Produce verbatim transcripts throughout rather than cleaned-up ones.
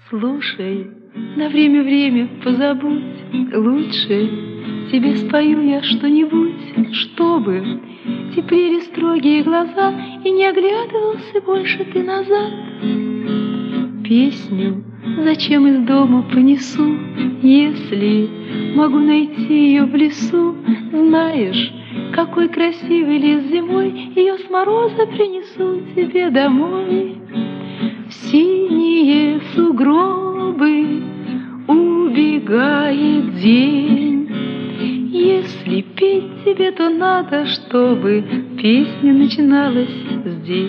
Слушай, на время-время позабудь, лучше тебе спою я что-нибудь, чтобы теплели строгие глаза и не оглядывался больше ты назад. Песню зачем из дома понесу, если могу найти ее в лесу? Знаешь, какой красивый лес зимой, ее с мороза принесу тебе домой. В синие сугробы убегает день. Если петь тебе, то надо, чтобы песня начиналась здесь.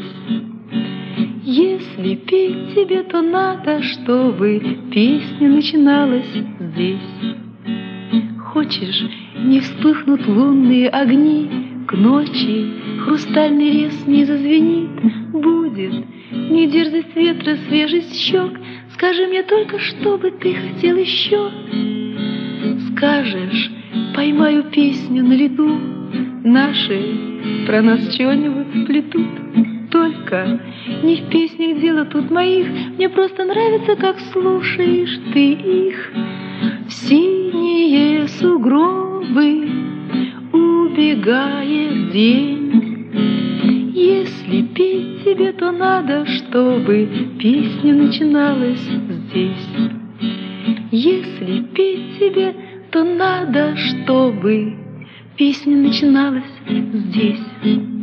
Если петь тебе, то надо, чтобы песня начиналась здесь. Хочешь, не вспыхнут лунные огни, к ночи хрустальный лес не зазвенит? Будет не дерзость ветра, свежесть щек. Скажи мне только, что бы ты хотел еще. Скажешь, поймаю песню на лету, наши про нас что-нибудь сплетут. Только не в песнях дело тут моих, мне просто нравится, как слушаешь ты их. В синие сугробы убегает день. Если петь тебе, то надо, чтобы песня начиналась здесь. Если петь тебе, то надо, чтобы песня начиналась здесь.